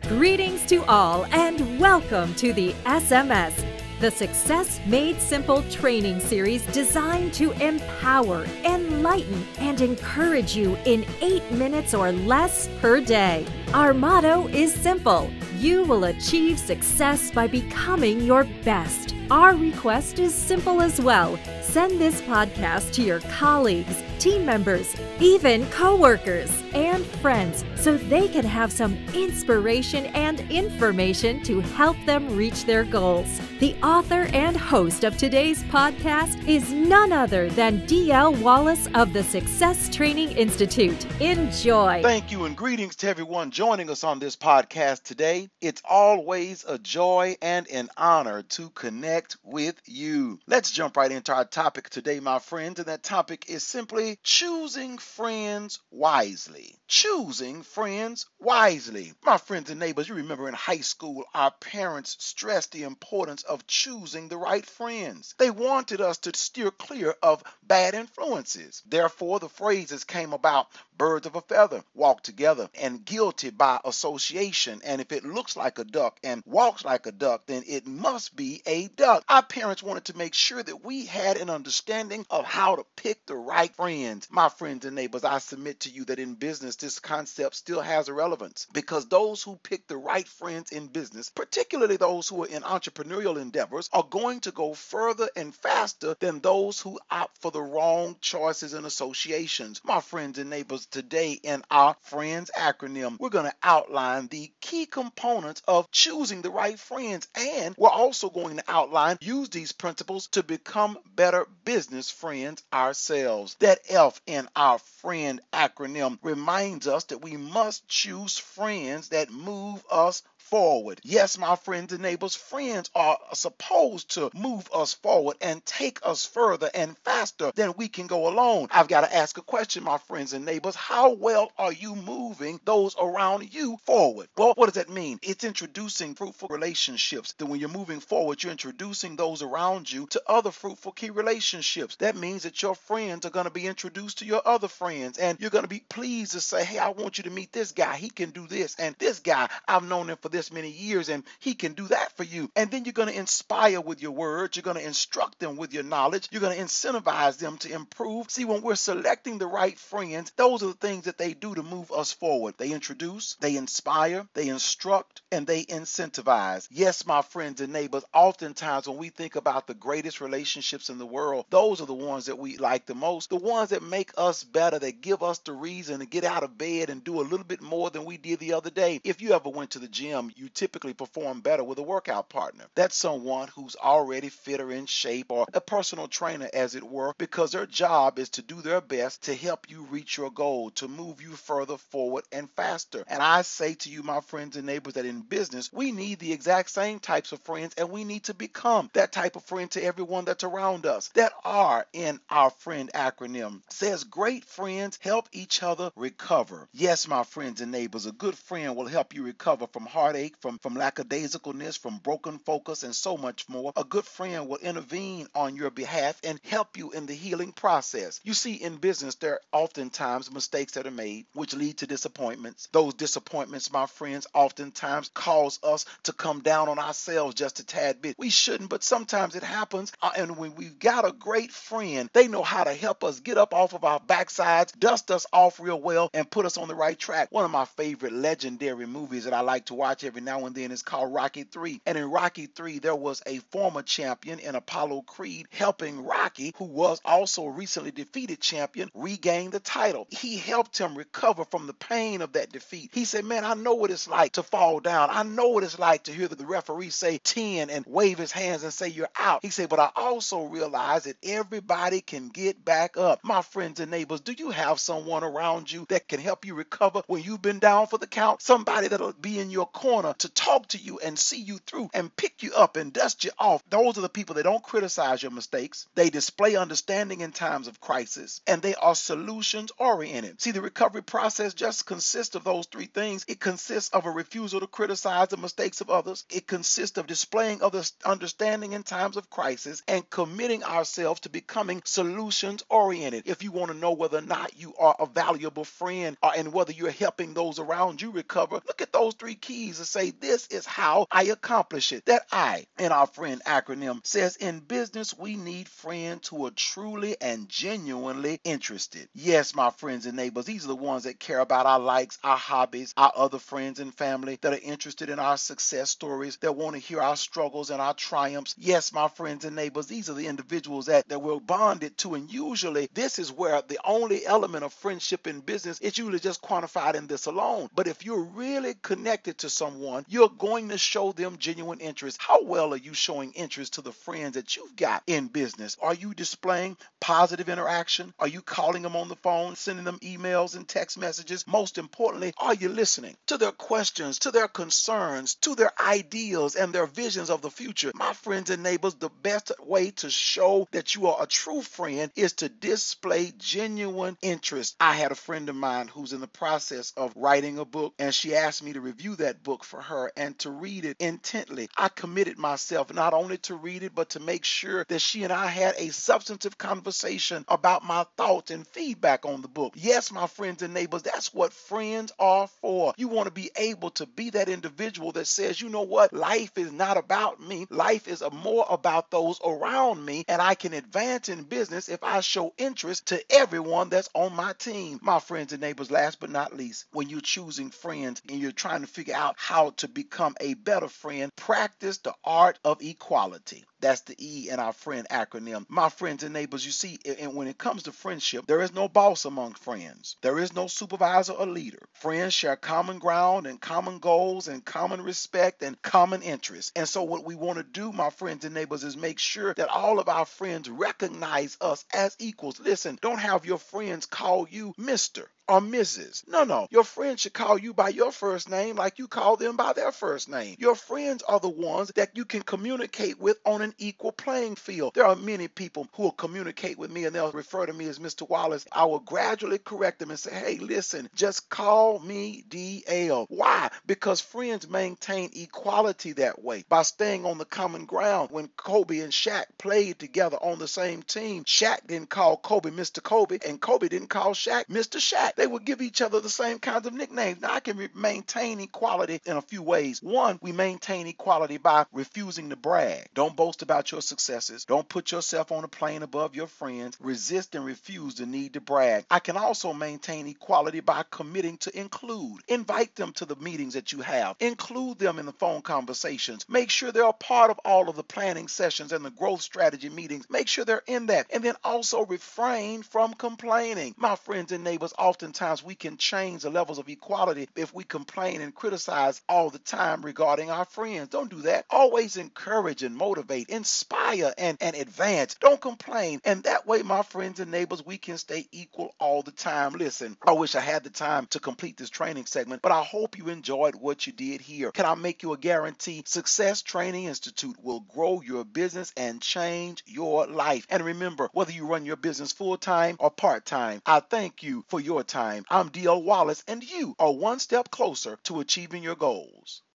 Greetings to all and welcome to the SMS, the Success Made Simple training series designed to empower, enlighten, and encourage you in 8 minutes or less per day. Our motto is simple: you will achieve success by becoming your best. Our request is simple as well. Send this podcast to your colleagues, team members, even coworkers, and friends so they can have some inspiration and information to help them reach their goals. The author and host of today's podcast is none other than D.L. Wallace of the Success Training Institute. Enjoy. Thank you and greetings to everyone joining us on this podcast today. It's always a joy and an honor to connect with you. Let's jump right into our topic today, my friends, and that topic is simply choosing friends wisely. Choosing friends wisely. My friends and neighbors, you remember in high school, our parents stressed the importance of choosing the right friends. They wanted us to steer clear of bad influences. Therefore, the phrases came about: birds of a feather walk together, and guilty by association. And if it looks like a duck and walks like a duck, then it must be a duck. Our parents wanted to make sure that we had an understanding of how to pick the right friends. My friends and neighbors, I submit to you that in business, this concept still has a relevance, because those who pick the right friends in business, particularly those who are in entrepreneurial endeavors, are going to go further and faster than those who opt for the wrong choices and associations. My friends and neighbors, today in our FRIENDS acronym, we're going to outline the key components of choosing the right friends, and we're also going to use these principles to become better business friends ourselves. That F in our FRIEND acronym reminds us that we must choose friends that move us forward. Yes, my friends and neighbors, friends are supposed to move us forward and take us further and faster than we can go alone. I've got to ask a question, my friends and neighbors. How well are you moving those around you forward? Well, what does that mean? It's introducing fruitful relationships. That when you're moving forward, you're introducing those around you to other fruitful key relationships. That means that your friends are going to be introduced to your other friends, and you're going to be pleased to say, hey, I want you to meet this guy. He can do this. And this guy, I've known him for this many years, and he can do that for you. And then you're going to inspire with your words. You're going to instruct them with your knowledge. You're going to incentivize them to improve. See, when we're selecting the right friends, those are the things that they do to move us forward. They introduce, they inspire, they instruct, and they incentivize. Yes, my friends and neighbors, oftentimes when we think about the greatest relationships in the world, those are the ones that we like the most, the ones that make us better, that give us the reason to get out of bed and do a little bit more than we did the other day. If you ever went to the gym, you typically perform better with a workout partner. That's someone who's already fit or in shape, or a personal trainer, as it were, because their job is to do their best to help you reach your goal, to move you further forward and faster. And I say to you, my friends and neighbors, that in business, we need the exact same types of friends, and we need to become that type of friend to everyone that's around us. That R in our FRIEND acronym says great friends help each other recover. Yes, my friends and neighbors, a good friend will help you recover from heartache, from lackadaisicalness, from broken focus, and so much more. A good friend will intervene on your behalf and help you in the healing process. You see, in business, there are oftentimes mistakes that are made which lead to disappointments. Those disappointments, my friends, oftentimes cause us to come down on ourselves just a tad bit. We shouldn't, but sometimes it happens. And when we've got a great friend, they know how to help us get up off of our backsides, dust us off real well, and put us on the right track. One of my favorite legendary movies that I like to watch every now and then is called Rocky III. And in Rocky III, there was a former champion in Apollo Creed helping Rocky, who was also a recently defeated champion, regain the title. He helped him recover from the pain of that defeat. He said, man, I know what it's like to fall down. I know what it's like to hear the referee say 10 and wave his hands and say you're out. He said, but I also realize that everybody can get back up. My friends and neighbors, do you have someone around you that can help you recover when you've been down for the count? Somebody that'll be in your corner to talk to you and see you through and pick you up and dust you off. Those are the people that don't criticize your mistakes. They display understanding in times of crisis, and they are solutions oriented. See, the recovery process just consists of those three things. It consists of a refusal to criticize the mistakes of others. It consists of displaying other understanding in times of crisis and committing ourselves to becoming solutions oriented. If you want to know whether or not you are a valuable friend and whether you're helping those around you recover, look at those three keys to say, this is how I accomplish it. That I, in our friend acronym, says in business, we need friends who are truly and genuinely interested. Yes, my friends and neighbors, these are the ones that care about our likes, our hobbies, our other friends and family, that are interested in our success stories, that want to hear our struggles and our triumphs. Yes, my friends and neighbors, these are the individuals that we're bonded to, and usually this is where the only element of friendship in business is usually just quantified in this alone. But if you're really connected to someone, you're going to show them genuine interest. How well are you showing interest to the friends that you've got in business? Are you displaying positive interaction? Are you calling them on the phone, sending them emails and text messages? Most importantly, are you listening to their questions, to their concerns, to their ideals and their visions of the future? My friends and neighbors, the best way to show that you are a true friend is to display genuine interest. I had a friend of mine who's in the process of writing a book, and she asked me to review that book for her and to read it intently. I committed myself not only to read it, but to make sure that she and I had a substantive conversation about my thoughts and feedback on the book. Yes, my friends and neighbors, that's what friends are for. You want to be able to be that individual that says, you know what, life is not about me. Life is more about those around me, and I can advance in business if I show interest to everyone that's on my team. My friends and neighbors, last but not least, when you're choosing friends and you're trying to figure out how to become a better friend, practice the art of equality. That's the E in our friend acronym. My friends and neighbors, you see, and when it comes to friendship, there is no boss among friends. There is no supervisor or leader. Friends share common ground and common goals and common respect and common interests. And so what we want to do, my friends and neighbors, is make sure that all of our friends recognize us as equals. Listen, don't have your friends call you Mr. or Mrs. No. Your friends should call you by your first name like you call them by their first name. Your friends are the ones that you can communicate with on an equal playing field. There are many people who will communicate with me and they'll refer to me as Mr. Wallace. I will gradually correct them and say, hey, listen, just call me DL. Why? Because friends maintain equality that way by staying on the common ground. When Kobe and Shaq played together on the same team, Shaq didn't call Kobe Mr. Kobe and Kobe didn't call Shaq Mr. Shaq. They would give each other the same kinds of nicknames. Now, I can maintain equality in a few ways. One, we maintain equality by refusing to brag. Don't boast about your successes. Don't put yourself on a plane above your friends. Resist and refuse the need to brag. I can also maintain equality by committing to include. Invite them to the meetings that you have. Include them in the phone conversations. Make sure they're a part of all of the planning sessions and the growth strategy meetings. Make sure they're in that. And then also refrain from complaining. My friends and neighbors, oftentimes we can change the levels of equality if we complain and criticize all the time regarding our friends. Don't do that. Always encourage and motivate, inspire and advance. Don't complain. And that way, my friends and neighbors, we can stay equal all the time. Listen, I wish I had the time to complete this training segment, but I hope you enjoyed what you did here. Can I make you a guarantee? Success Training Institute will grow your business and change your life. And remember, whether you run your business full-time or part-time, I thank you for your time. I'm DL Wallace, and you are one step closer to achieving your goals.